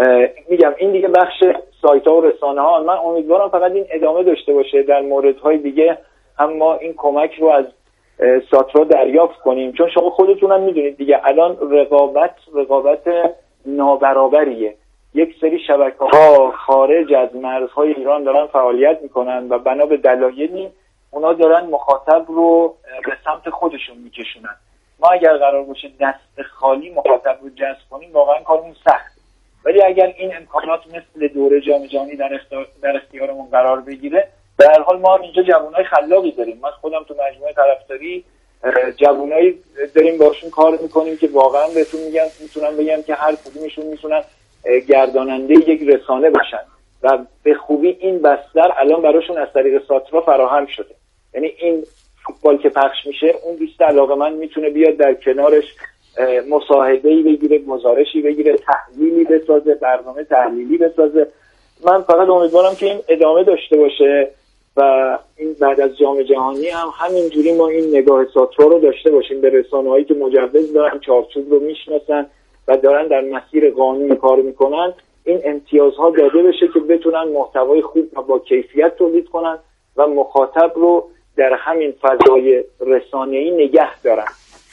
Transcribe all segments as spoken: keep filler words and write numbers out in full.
میگم این دیگه بخش سایت ها و رسانه ها. من امیدوارم فقط این ادامه داشته باشه در موردهای دیگه، هم ما این کمک رو از ساترا دریافت کنیم، چون شما خودتون هم میدونید دیگه الان رقابت رقابت نابرابریه. یک سری شبکه‌ها خارج از مرزهای ایران دارن فعالیت میکنن و بنا به دلایلی اونا دارن مخاطب رو به سمت خودشون میکشونن. ما اگر قرار باشه دست خالی مخاطب رو جذب کنیم واقعا کارمون سخت، ولی اگر این امکانات مثل دوره جام جهانی در اختیار در اختیارمون قرار بگیره، به هر حال ما اینجا جوانای خلاقی داریم. من خودم تو مجموعه طرفداری جوانایی داریم باشون کار میکنیم که واقعا بهتون میگم میتونم بگم که هر کدومشون میتونن گرداننده یک رسانه باشن و به خوبی این بستر الان براشون از طریق ساترا فراهم شده. یعنی این فوتبال که پخش میشه، اون دوست علاقه‌مند میتونه بیاد در کنارش مصاحبه‌ای بگیره، گزارشی بگیره، تحلیلی بسازه، برنامه تحلیلی بسازه. من فقط امیدوارم که این ادامه داشته باشه و این بعد از جام جهانی هم همینجوری ما این نگاه ساترا رو داشته باشیم به رسانه‌هایی که مجوز دارن، چارچوب رو میشناسن و دارن در مسیر قانونی کار میکنن، این امتیازها داده بشه که بتونن محتوای خوب و با کیفیت تولید کنن و مخاطب رو در همین فضای رسانه‌ای نگه دارن.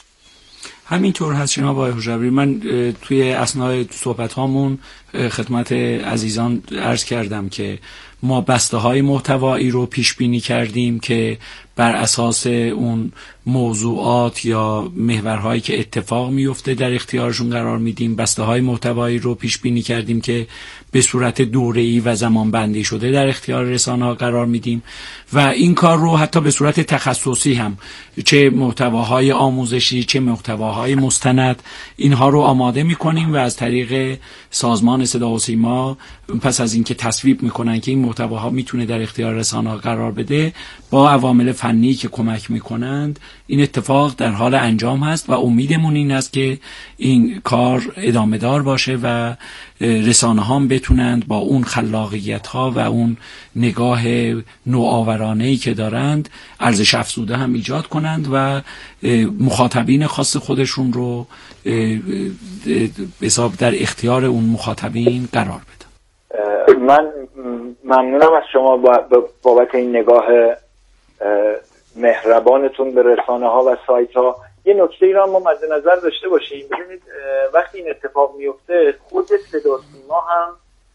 همینطور هست جناب آقای حجبری. من توی اثناء صحبت هامون خدمت عزیزان عرض کردم که ما بسته های محتوایی رو پیش بینی کردیم که بر اساس اون موضوعات یا محورهایی که اتفاق میفته در اختیارشون قرار میدیم. بسته های محتوایی رو پیش بینی کردیم که به صورت دوره‌ای و زمان بندی شده در اختیار رسانه‌ها قرار میدیم و این کار رو حتی به صورت تخصصی هم، چه محتواهای آموزشی چه محتواهای مستند، اینها رو آماده میکنیم و از طریق سازمان صدا و سیما پس از اینکه تصویب میکنن که این محتواها میتونه در اختیار رسانه‌ها قرار بده، با عوامل فنی که کمک میکنند این اتفاق در حال انجام هست و امیدمون این است که این کار ادامه دار باشه و رسانه ها بتونند با اون خلاقیت ها و اون نگاه نوآورانه‌ای که دارند ارزش افزوده هم ایجاد کنند و مخاطبین خاص خودشون رو حساب در اختیار اون مخاطبین قرار بدن. من ممنونم از شما بابت این نگاه مهربانتون به رسانه ها و سایت ها. یه نکته ای را ما مد نظر داشته باشیم. ببینید وقتی این اتفاق میفته خود صدا سیما هم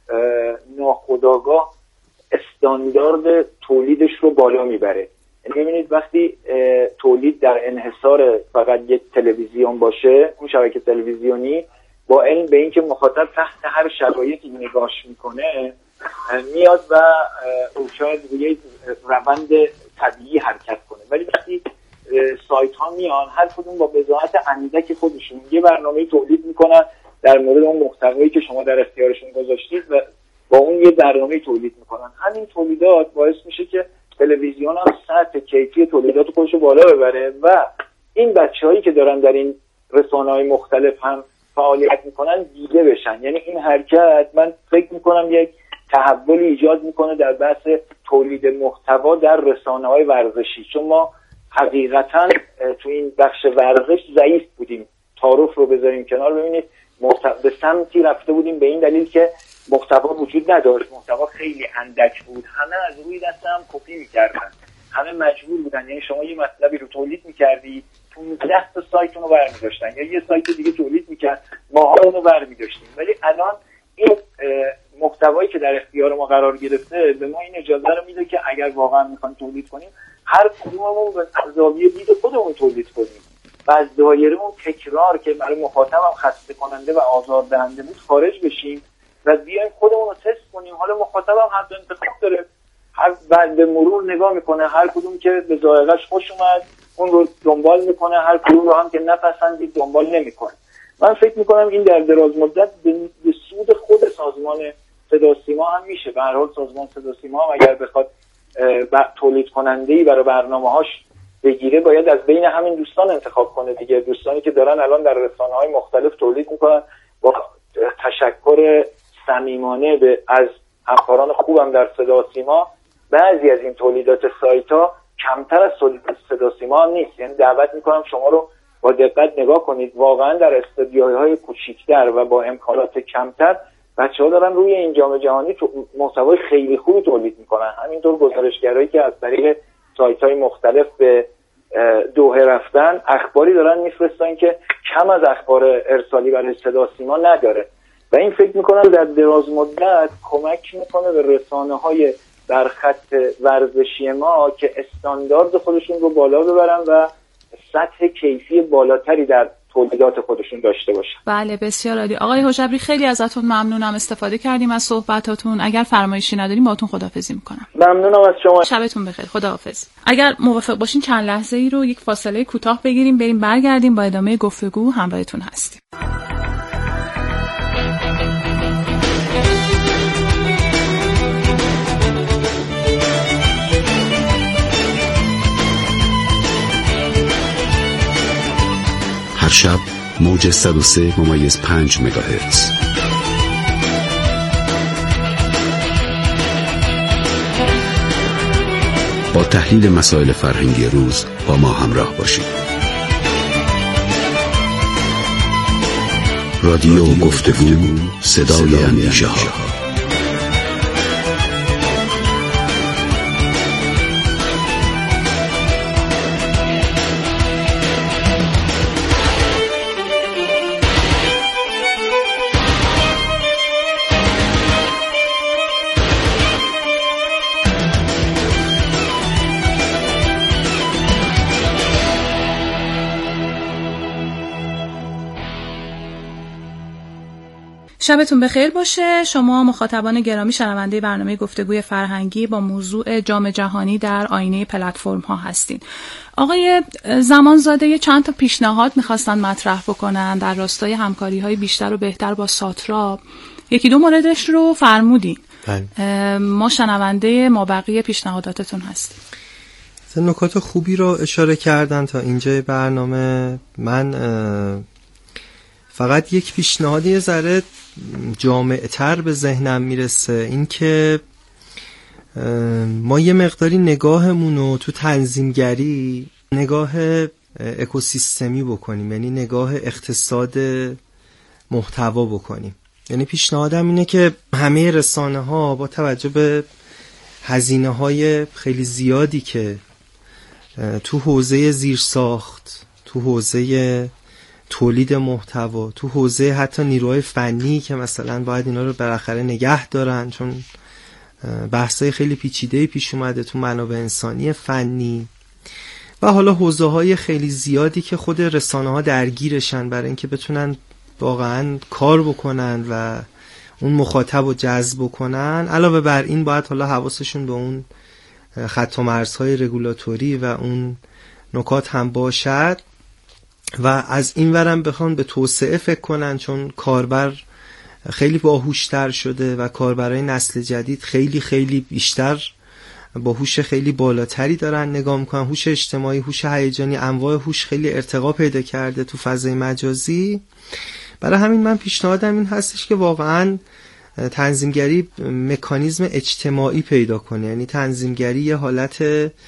ناخودآگاه استاندارد تولیدش رو بالا میبره. یعنی ببینید وقتی تولید در انحصار فقط یک تلویزیون باشه، اون شبکه تلویزیونی با علم به این که مخاطب تحت هر شرایطی نگاش میکنه میاد و شاید روی روند طبیعی حرکت کنه، ولی وقتی سایت ها میان هر کدوم با بضاعت اندک خودشون یه برنامه تولید میکنن در مورد اون محتوایی که شما در اختیارشون گذاشتید و با اون یه برنامه تولید میکنن. همین تولیدات باعث میشه که تلویزیون هم سطح کیفی تولیدات خودش رو بالا ببره و این بچه‌هایی که دارن در این رسانه‌های مختلف هم فعالیت میکنن دیده بشن. یعنی این حرکت من فکر میکنم یک تحولی ایجاد میکنه در بحث تولید محتوا در رسانه‌های ورزشی، چون ما حقیقتاً تو این بخش ورزش ضعیف بودیم. تعارف رو بذاریم کنار، ببینید محتوا به سمتی رفته بودیم به این دلیل که محتوا وجود نداشت، محتوا خیلی اندک بود، همه از روی دست هم کپی میکردن، همه مجبور بودن. یعنی شما یه مطلبی رو تولید میکردی پانزده تا سایت اونو برمی‌داشتن یا یه سایت دیگه تولید میکرد ماها اونو برمی‌داشتیم. ولی الان این محتوایی که در اختیار ما قرار گرفته به ما این اجازه رو میده که اگر واقعا میخوایم تولید کنیم هر کدوممون از زاویه دید خودمون تولید کنیم و از دایره اون تکرار که برای مخاطب هم خسته کننده و آزاردهنده بود خارج بشیم و بیایم خودمون رو تست کنیم. حالا مخاطب هم حد انتخاب داره، هر بعد به مرور نگاه میکنه، هر کدوم که به ذائقه‌اش خوش اومد اون رو دنبال میکنه، هر کدوم رو هم که نپسندید دنبال نمیکنه. من فکر میکنم این در دراز مدت به سود خود سازمان صدا سیما هم میشه. به هر حال سازمان صدا سیما هم اگر بخواد تولید کننده‌ای برای برنامه‌هاش بگیره باید از بین همین دوستان انتخاب کنه دیگه. دوستانی که دارن الان در رسانه‌های مختلف تولید میکنن، با تشکر صمیمانه به از همکاران خوبم در صدا سیما، بعضی از این تولیدات سایت‌ها کمتر از تولیدات صدا سیما هم نیست. یعنی دعوت میکنم شما رو با دقت نگاه کنید، واقعا در استودیوهای کوچیک‌تر و با امکانات کمتر بچه‌ها دارن روی این جام جهانی محتوای خیلی خوبی تولید میکنن. همینطور گزارشگرایی که از طریق سایت‌های مختلف به دوحه رفتن اخباری دارن میفرستن که کم از اخبار ارسالی برای صدا سیما نداره و این فکر میکنم در دراز مدت کمک میکنه به رسانه‌های در خط ورزشی ما که استاندارد خودشون رو بالا ببرن و سطح کیفی بالاتری در تولیدات خودشون داشته باشن. بله بسیار عالی. آقای حجبری خیلی ازتون ممنونم، استفاده کردیم از صحبتاتون. اگر فرمایشی نداریم باهاتون خداحافظی میکنم. ممنونم از شما. شبتون بخیر. خداحافظ. اگر موافق باشین چند لحظه ای رو یک فاصله کوتاه بگیریم، بریم برگردیم با ادامه گفتگو همراهتون هستیم. هر شب موج صد و سه ممیز پنج مگاهرتز. با تحلیل مسائل فرهنگی روز با ما همراه باشید. رادیو گفتگو، صدای اندیشه ها. شبتون بخیر باشه. شما مخاطبان گرامی شنونده برنامه گفتگوی فرهنگی با موضوع جام جهانی در آینه پلتفرم ها هستین. آقای زمانزاده یه چند تا پیشنهاد میخواستن مطرح بکنن در راستای همکاری های بیشتر و بهتر با ساترا. یکی دو موردش رو فرمودین. ما شنونده مابقی پیشنهاداتتون هستیم. نکات خوبی رو اشاره کردن تا اینجای برنامه. من فقط یک پیشنهادی یه ذره جامع‌تر به ذهنم میرسه، این که ما یه مقداری نگاهمون رو تو تنظیمگری نگاه اکوسیستمی بکنیم، یعنی نگاه اقتصاد محتوا بکنیم. یعنی پیشنهادم اینه که همه رسانه ها با توجه به هزینه های خیلی زیادی که تو حوزه زیرساخت، تو حوزه تولید محتوا، تو حوزه حتی نیروهای فنی که مثلا باید اینا رو بالاخره نگه دارن، چون بحثای خیلی پیچیده‌ای پیش اومده تو منابع انسانی فنی، و حالا حوزه های خیلی زیادی که خود رسانه ها درگیرشن برای اینکه بتونن واقعا کار بکنن و اون مخاطب رو جذب بکنن. علاوه بر این باید حالا حواسشون به اون خط و مرزهای رگولاتوری و اون نکات هم باشد و از این ورم بخوان به توسعه فکر کنن، چون کاربر خیلی باهوشتر شده و کاربرای نسل جدید خیلی خیلی بیشتر با هوش خیلی بالاتری دارن نگاه میکنن. هوش اجتماعی، هوش هیجانی، انواع هوش خیلی ارتقا پیدا کرده تو فضای مجازی. برای همین من پیشنهادم این هستش که واقعا تنظیمگری مکانیزم اجتماعی پیدا کنه، یعنی تنظیمگری یه حالت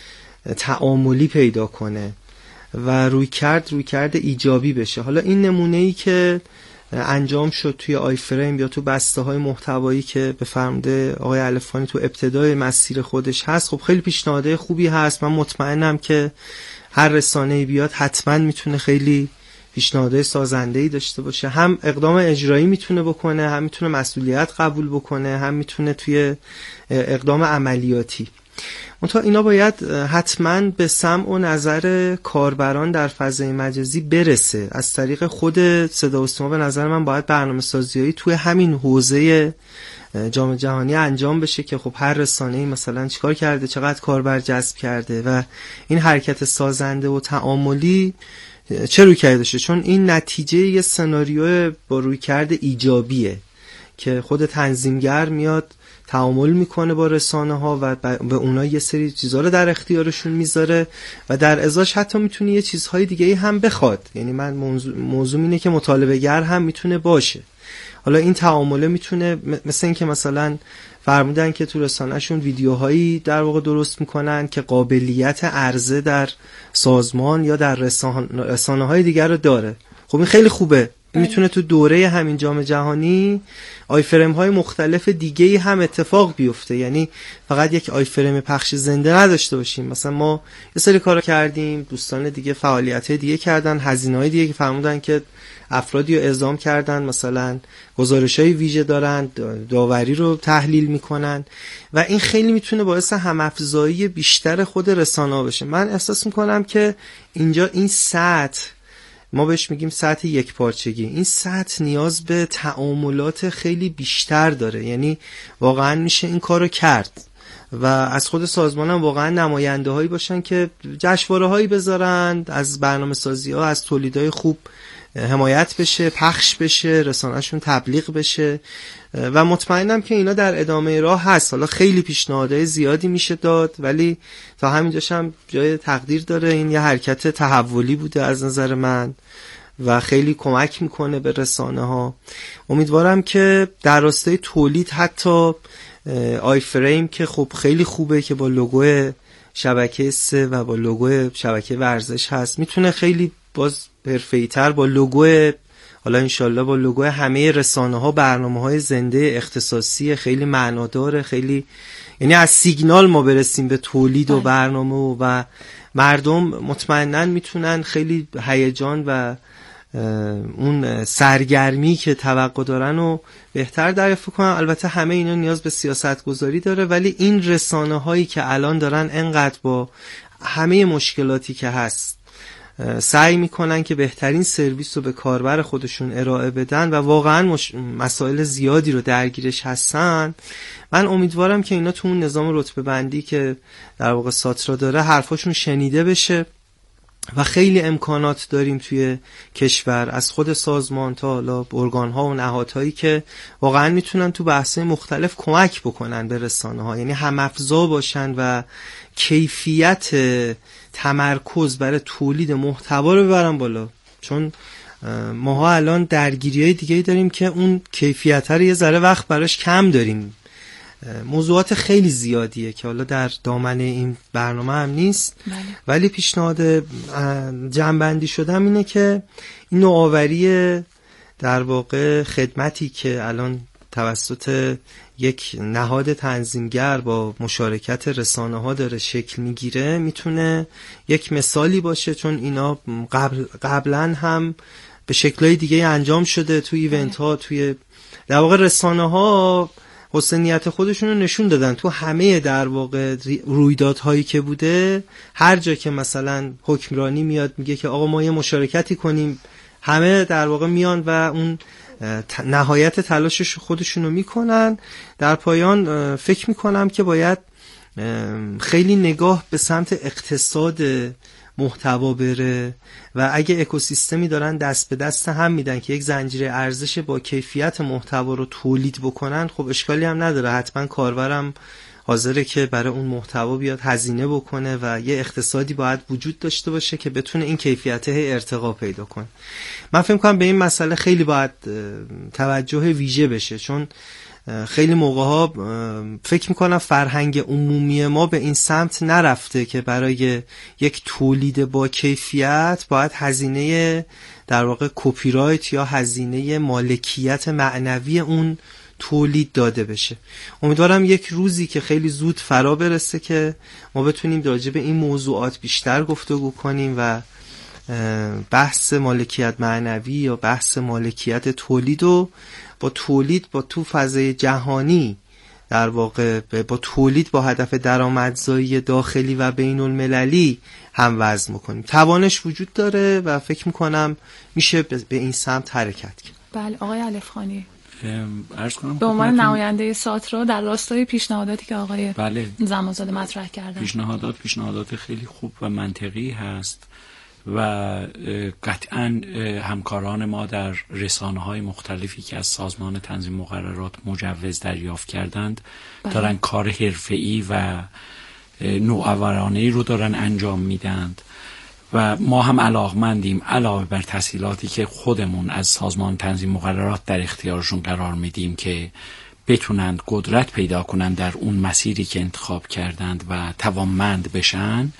تعاملی پیدا کنه و روی کرد روی کرد ایجابی بشه. حالا این نمونه‌ای که انجام شد توی آی فریم یا تو بسته های محتوایی که به فرموده آقای الفانی تو ابتدای مسیر خودش هست، خب خیلی پیشنهادهای خوبی هست. من مطمئنم که هر رسانه‌ای بیاد حتما میتونه خیلی پیشنهادهای سازنده‌ای داشته باشه، هم اقدام اجرایی میتونه بکنه، هم میتونه مسئولیت قبول بکنه، هم میتونه توی اقدام عملیاتی. منتها اینا باید حتما به سمع و نظر کاربران در فضای مجازی برسه. از طریق خود صدا و سیما به نظر من باید برنامه سازیایی توی همین حوزه جام جهانی انجام بشه که خب هر رسانه‌ای مثلا چیکار کرده، چقدر کاربر جذب کرده و این حرکت سازنده و تعاملی چه روی کرده شه، چون این نتیجه یه سناریو با روی کرده ایجابیه که خود تنظیمگر میاد تعامل میکنه با رسانه ها و به اونا یه سری چیزها رو در اختیارشون میذاره و در ازاش حتی میتونه یه چیزهای دیگه هم بخواد. یعنی من موضوع, موضوع اینه که مطالبه گر هم میتونه باشه. حالا این تعامله میتونه مثل این که مثلا فرمودن که تو رسانه‌شون ویدیوهایی در واقع درست میکنن که قابلیت عرضه در سازمان یا در رسانه های دیگر رو داره. خب این خیلی خوبه، میتونه تو دوره همین جام جهانی آی فریم های مختلف دیگه هم اتفاق بیفته، یعنی فقط یک آی فریم پخش زنده نداشته باشیم. مثلا ما یه سری کارا کردیم، دوستان دیگه فعالیت دیگه کردن، هزینه های دیگه که فرمودن که افرادی رو اعزام کردن، مثلا گزارش‌های ویژه دارن، داوری رو تحلیل میکنن و این خیلی میتونه باعث هم‌افزایی بیشتر خود رسانه‌ها بشه. من احساس میکنم که اینجا این سطح، ما بهش میگیم سطح یک پارچگی، این سطح نیاز به تعاملات خیلی بیشتر داره، یعنی واقعا میشه این کارو کرد و از خود سازمان هم واقعا نماینده هایی باشن که جشنواره هایی بذارن، از برنامه سازی ها، از تولیدهای خوب حمایت بشه، پخش بشه، رسانه‌شون تبلیغ بشه و مطمئنم که اینا در ادامه راه هست. حالا خیلی پیشنهادهای زیادی میشه داد ولی تا همینجاش هم جای تقدیر داره. این یه حرکت تحولی بوده از نظر من و خیلی کمک میکنه به رسانه ها. امیدوارم که در راستای تولید حتی آی فریم که خب خیلی خوبه که با لوگو شبکه سه و با لوگو شبکه ورزش هست، میتونه خیلی باز حرفه‌ای‌تر با لوگو، حالا انشالله با لوگو همه رسانه ها، برنامه های زنده اختصاصی خیلی معناداره، خیلی یعنی از سیگنال ما برسیم به تولید و برنامه و, و مردم مطمئناً میتونن خیلی هیجان و اون سرگرمی که توقع دارن و بهتر دریافت کنن. البته همه اینا نیاز به سیاست گذاری داره ولی این رسانه هایی که الان دارن انقدر با همه مشکلاتی که هست سعی میکنن که بهترین سرویس رو به کاربر خودشون ارائه بدن و واقعا مش... مسائل زیادی رو درگیرش هستن، من امیدوارم که اینا تو اون نظام رتبه بندی که در واقع ساترا داره حرفاشون شنیده بشه و خیلی امکانات داریم توی کشور از خود سازمان تا حالا ارگان‌ها و نهادهایی که واقعا میتونن تو بحث‌های مختلف کمک بکنن به رسانه‌ها، یعنی هم‌افزا باشن و کیفیت تمرکز برای تولید محتوا رو ببرن بالا. چون ماها الان درگیری‌های دیگه‌ای داریم که اون کیفیت رو یه ذره وقت براش کم داریم. موضوعات خیلی زیادیه که حالا در دامنه این برنامه هم نیست. بله. ولی پیشنهاد جمع‌بندی شدم اینه که این نوآوری در واقع خدمتی که الان توسط یک نهاد تنظیمگر با مشارکت رسانه ها داره شکل میگیره میتونه یک مثالی باشه، چون اینا قبل قبلا هم به شکل‌های دیگه انجام شده توی ایونت ها، توی در واقع رسانه ها حسنیت خودشون رو نشون دادن تو همه در واقع رویدادهایی که بوده. هر جا که مثلا حکمرانی میاد میگه که آقا ما یه مشارکتی کنیم، همه در واقع میان و اون نهایت تلاشش خودشون رو میکنن. در پایان فکر میکنم که باید خیلی نگاه به سمت اقتصاد محتوا بره و اگه اکوسیستمی دارن دست به دست هم میدن که یک زنجیره ارزش با کیفیت محتوا رو تولید بکنن، خب اشکالی هم نداره. حتما کاربرم حاضره که برای اون محتوا بیاد هزینه بکنه و یه اقتصادی باید وجود داشته باشه که بتونه این کیفیت ارتقا پیدا کنه. من فکر می‌کنم به این مسئله خیلی باید توجه ویژه بشه، چون خیلی موقع‌ها فکر می‌کنم فرهنگ عمومی ما به این سمت نرفته که برای یک تولید با کیفیت باید هزینه در واقع کپی رایت یا هزینه مالکیت معنوی اون تولید داده بشه. امیدوارم یک روزی که خیلی زود فرا برسه که ما بتونیم راجع به این موضوعات بیشتر گفتگو کنیم و بحث مالکیت معنوی یا بحث مالکیت تولید و با تولید با تو فضای جهانی در واقع با تولید با هدف درآمدزایی داخلی و بین المللی هم وزن میکنیم. توانش وجود داره و فکر میکنم میشه به این سمت حرکت کرد. بله آقای الفخانی، عرض کنم به عنوان نماینده ساترا در راستای پیشنهاداتی که آقای بله زمانزاده مطرح کردن، پیشنهادات پیشنهادات خیلی خوب و منطقی هست و قطعا همکاران ما در رسانه‌های مختلفی که از سازمان تنظیم مقررات مجوز دریافت کردند بله. دارن کار حرفه‌ای و نوآورانه‌ای رو دارن انجام میدند و ما هم علاقمندیم علاوه بر تسهیلاتی که خودمون از سازمان تنظیم مقررات در اختیارشون قرار میدیم که بتونند قدرت پیدا کنند در اون مسیری که انتخاب کردند و توانمند بشن،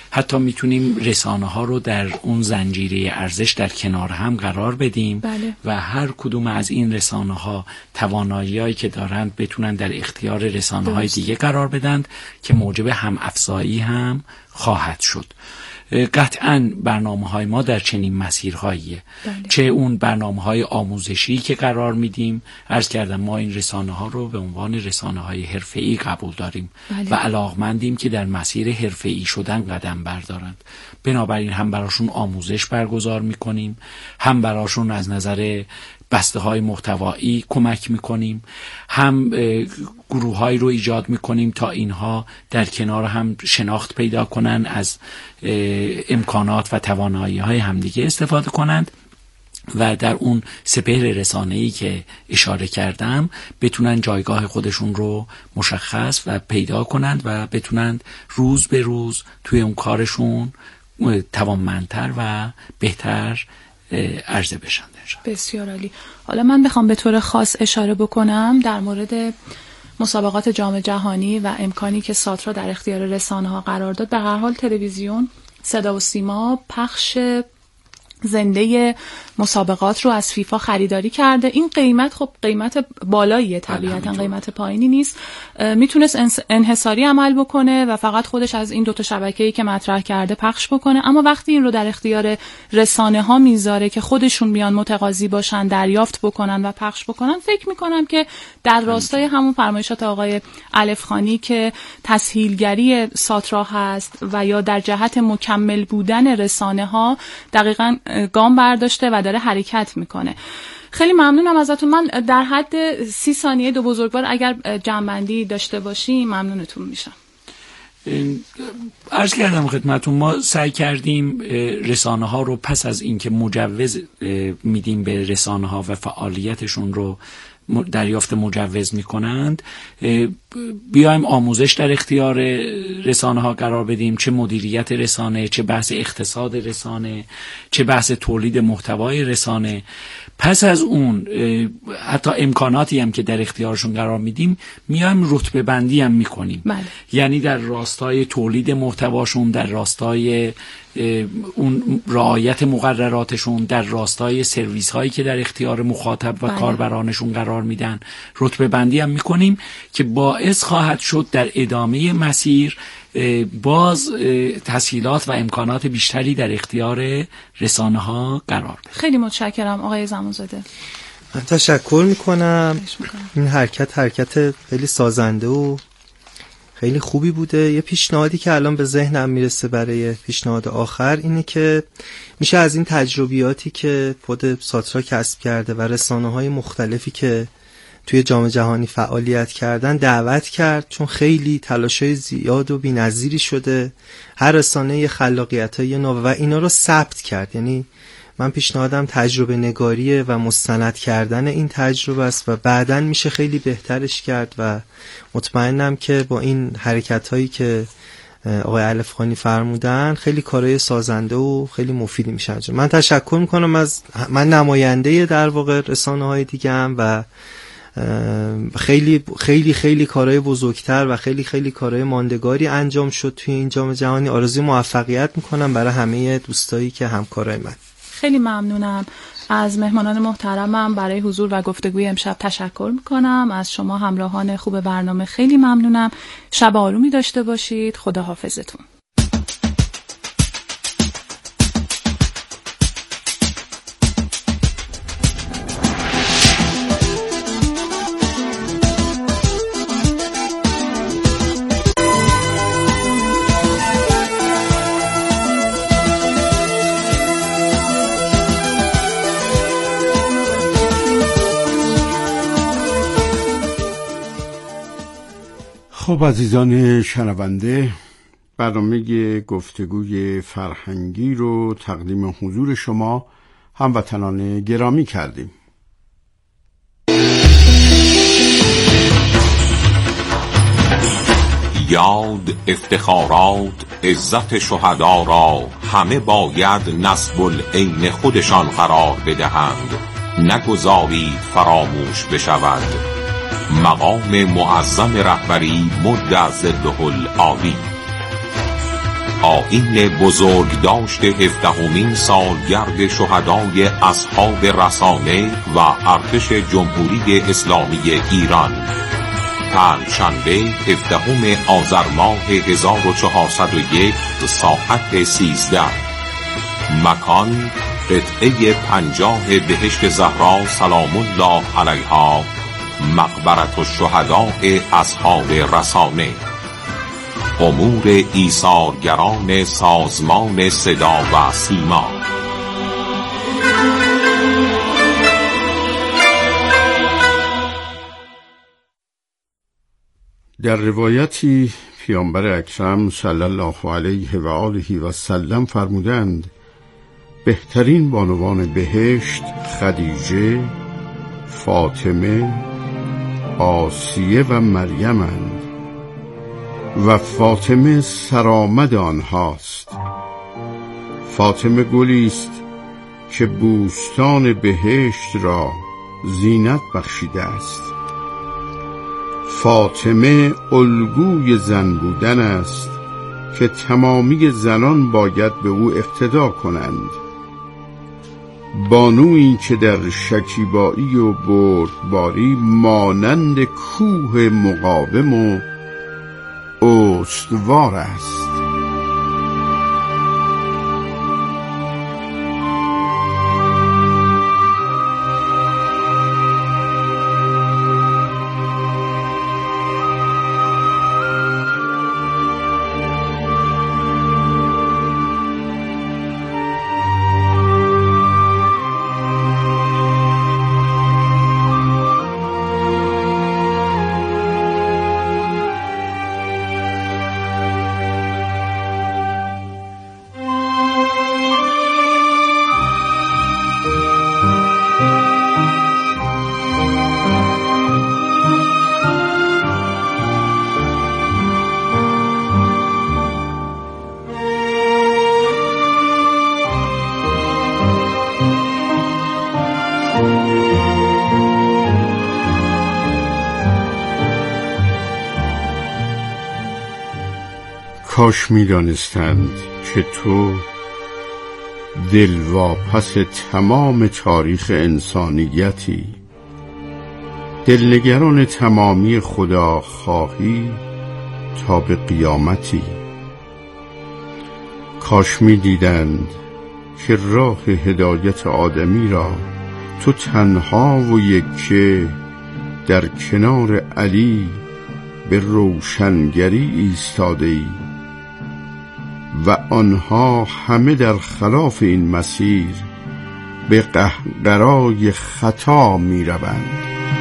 حتی میتونیم رسانه ها رو در اون زنجیره ارزش در کنار هم قرار بدیم. بله. و هر کدوم از این رسانه ها توانایی‌هایی که دارند بتونن در اختیار رسانه های دیگه قرار بدند که موجب هم افزایی هم خواهد شد. قطعاً برنامه‌های ما در چنین مسیرهاییه. بله. چه اون برنامه‌های آموزشی که قرار میدیم، عرض کردم ما این رسانه‌ها رو به عنوان رسانه‌های حرفه‌ای قبول داریم. بله. و علاقمندیم که در مسیر حرفه‌ای شدن قدم بردارند. بنابراین هم براشون آموزش برگزار میکنیم، هم براشون از نظر بسته های محتوایی کمک میکنیم، هم گروه های رو ایجاد میکنیم تا اینها در کنار هم شناخت پیدا کنن، از امکانات و توانایی های همدیگه استفاده کنند و در اون سپهر رسانه‌ای که اشاره کردم بتونن جایگاه خودشون رو مشخص و پیدا کنند و بتونند روز به روز توی اون کارشون توانمندتر و بهتر عرضه بشن. بسیار عالی. حالا من بخوام به طور خاص اشاره بکنم در مورد مسابقات جام جهانی و امکانی که ساترا در اختیار رسانه‌ها قرار داد. به هر حال تلویزیون، صدا و سیما پخش زنده مسابقات رو از فیفا خریداری کرده. این قیمت خب قیمت بالاییه، طبیعتا قیمت پایینی نیست. میتونست انحصاری عمل بکنه و فقط خودش از این دوتا شبکه‌ای که مطرح کرده پخش بکنه، اما وقتی این رو در اختیار رسانه ها میذاره که خودشون بیان متقاضی باشن، دریافت بکنن و پخش بکنن، فکر میکنم که در راستای همون فرمایشات آقای الف خانی که تسهیلگری ساترا هست و یا در جهت مکمل بودن رسانه ها دقیقاً گام برداشته و داره حرکت میکنه. خیلی ممنونم ازتون. من در حد سی ثانیه دو بزرگوار اگر جمع‌بندی داشته باشی ممنونتون میشم. عرض کردم خدمتون، ما سعی کردیم رسانه ها رو پس از اینکه مجوز میدیم به رسانه ها و فعالیتشون رو دریافت مجوز میکنند، بیایم آموزش در اختیار رسانه ها قرار بدیم، چه مدیریت رسانه، چه بحث اقتصاد رسانه، چه بحث تولید محتوای رسانه. پس از اون حتی امکاناتی هم که در اختیارشون قرار میدیم میایم رتبه بندی هم میکنیم. بله. یعنی در راستای تولید محتواشون، در راستای اون رعایت مقرراتشون، در راستای سرویس هایی که در اختیار مخاطب و بله. کاربرانشون قرار میدن رتبه بندی هم میکنیم که باعث خواهد شد در ادامه مسیر باز تسهیلات و امکانات بیشتری در اختیار رسانه ها قرار بده. خیلی متشکرم آقای زمانزاده. من تشکر میکنم. این حرکت حرکت خیلی سازنده و خیلی خوبی بوده. یه پیشنهادی که الان به ذهنم میرسه برای پیشنهاد آخر اینه که میشه از این تجربیاتی که خود ساترا کسب کرده و رسانه‌های مختلفی که توی جام جهانی فعالیت کردن دعوت کرد، چون خیلی تلاشای زیاد و بی‌نظیری شده، هر رسانه یه خلاقیتای نو و اینا رو ثبت کرد. یعنی من پیشنهادم تجربه نگاریه و مستند کردن این تجربه است و بعداً میشه خیلی بهترش کرد و مطمئنم که با این حرکت‌هایی که آقای الف خانی فرمودن خیلی کارهای سازنده و خیلی مفیدی میشه انجام. من تشکر میکنم از من نماینده در واقع رسانه‌های دیگه هم و خیلی خیلی خیلی کارهای بزرگتر و خیلی خیلی کارهای ماندگاری انجام شد توی این جام جهانی. آرزوی موفقیت میکنم برای همه دوستایی که همکارای من. خیلی ممنونم از مهمانان محترمم. برای حضور و گفتگوی امشب تشکر میکنم. از شما همراهان خوب برنامه خیلی ممنونم. شب آرومی داشته باشید. خدا حافظتون. خب عزیزان شنونده، برنامه گفتگوی فرهنگی رو تقدیم حضور شما هموطنان گرامی کردیم. یاد افتخارات عزت شهدا را همه باید نسب العین خودشان قرار بدهند، نگذارید فراموش بشود. مقام معظم رهبری مد ظله العالی. آیین بزرگداشت هفدهمین سالگرد شهدای اصحاب رسانه و ارتش جمهوری اسلامی ایران، پنجشنبه هفدهم آذر ماه هزار و چهارصد و یک ساعت سیزده. مکان قطعه پنجاه بهشت زهرا سلام الله علیها، مقبرة الشهداء اصحاب رسانه. امور ایثارگران سازمان صدا و سیما. در روایتی پیامبر اکرم صلی الله علیه و آله و سلم فرمودند بهترین بانوان بهشت خدیجه، فاطمه، آسیه و مریم‌اند و فاطمه سرآمد آنهاست. فاطمه گلی است که بوستان بهشت را زینت بخشیده است. فاطمه الگوی زن بودن است که تمامی زنان باید به او اقتدا کنند. بانویی که در شکیبایی و بردباری مانند کوه مقاوم و استوار است. کاش می دانستند که تو دلواپس تمام تاریخ انسانیتی، دلنگران تمامی خدا خواهی تا به قیامتی. کاش می دیدند که راه هدایت آدمی را تو تنها و یکه در کنار علی به روشنگری ایستاده ای و آنها همه در خلاف این مسیر به قهقرای خطا می روند.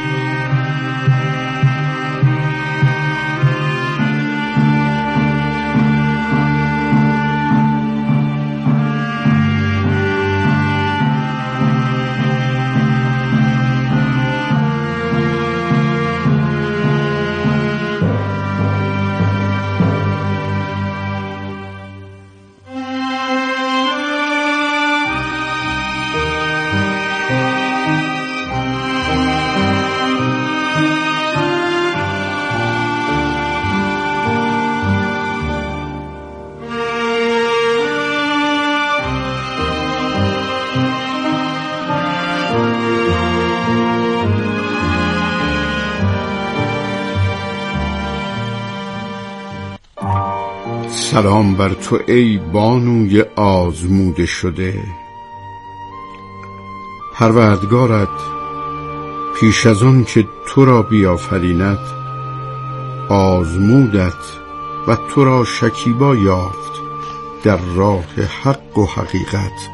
سلام بر تو ای بانوی آزموده شده. پروردگارت پیش از آن که تو را بیافریند آزمودت و تو را شکیبا یافت در راه حق و حقیقت.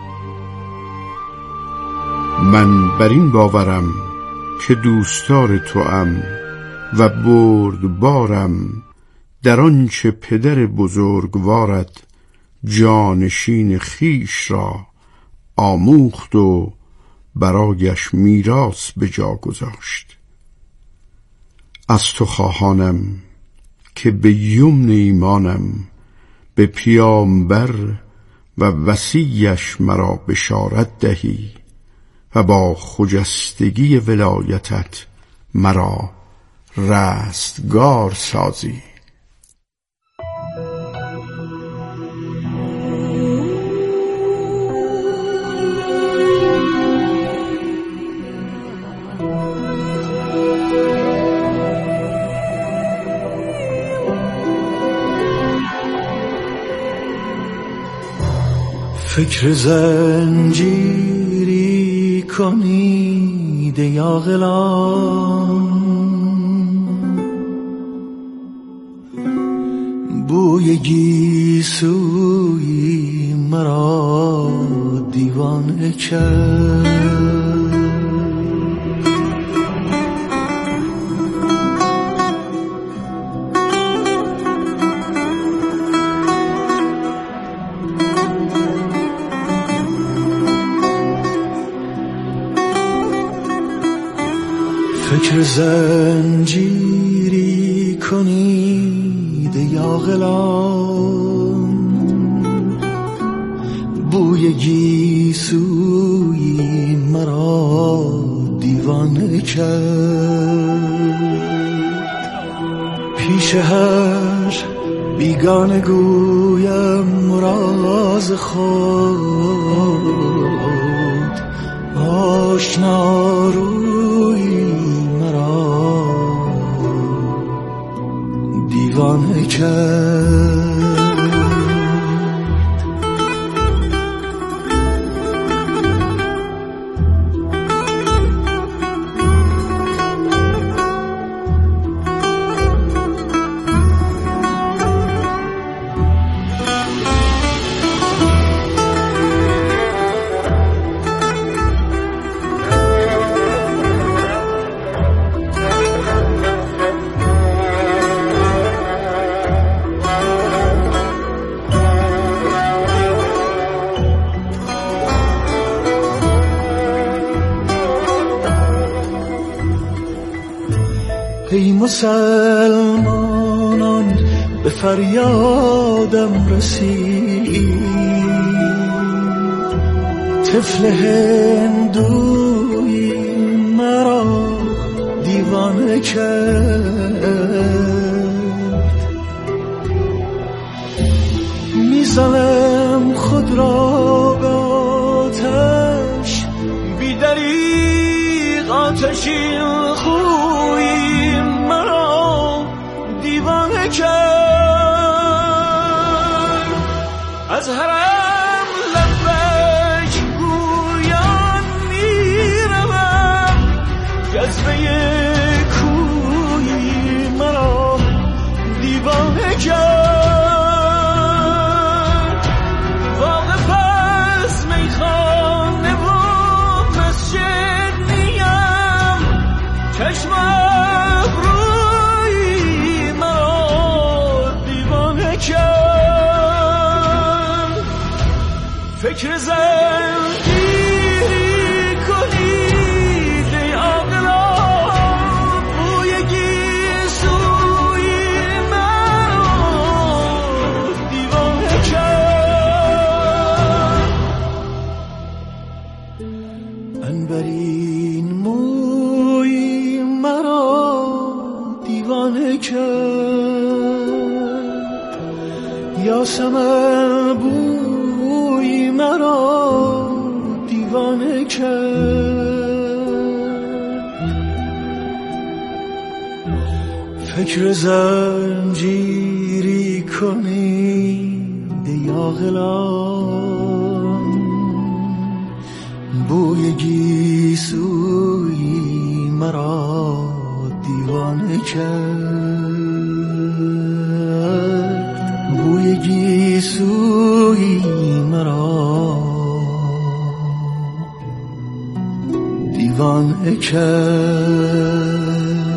من بر این باورم که دوستار توام و بردبارم در آنچه پدر بزرگوارت جانشین خیش را آموخت و برایش میراث به جا گذاشت. از تو خواهانم که به یمن ایمانم به پیامبر و وصیش مرا بشارت دهی و با خجستگی ولایتت مرا رستگار سازی. فکر زنجیری کنید یا غلام، بوی گیسوی مرا دیوانه کرد. فکر زنجیری کنید یا غلام، بوی گیسوی مرا دیوانه کرد. پیش هر بیگانه گویم راز خود، آشنا روی دیوانه کرد. ای مسلمانان به فریادم رسید، طفل هندوی مرا دیوانه کرد. میزنم خود را به آتش، بی دریغ آتشی خوی مرا دیوانه کرد. از حرم لبک گویان میروم، جذبه کوی مرا دیوانه کرد. واقف از میخانه و مسجد نیم، چشم ابروی مرا دیوانه کرد. فکر زنجیری کنید یا غلام، بوی گیسوی مرا دیوانه کرد. عنبرین موی مرا دیوانه کرد. یاسمن بوی مرا دیوانه کرد. فکر زنجیری کنید یا غلام، بوی گیسوی مرا دیوانه کرد. بوی گیسوی مرا دیوانه کرد.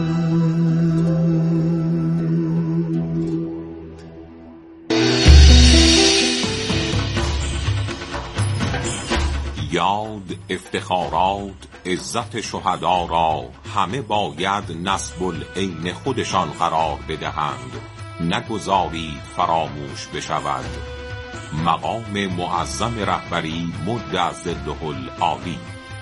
یاد، افتخارات، عزت شهدا را همه باید نسب العین خودشان قرار بدهند، نگذارید فراموش بشود. مقام معظم رهبری مد از ظله العالی.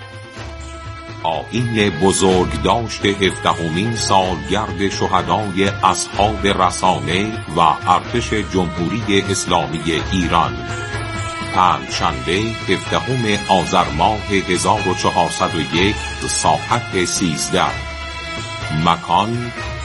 آیین بزرگداشت هفدهمین سالگرد شهدای اصحاب رسانه و ارتش جمهوری اسلامی ایران، پنجشنبه هفدهم آذر ماه هزار و چهارصد و یک ساعت سیزده. مکان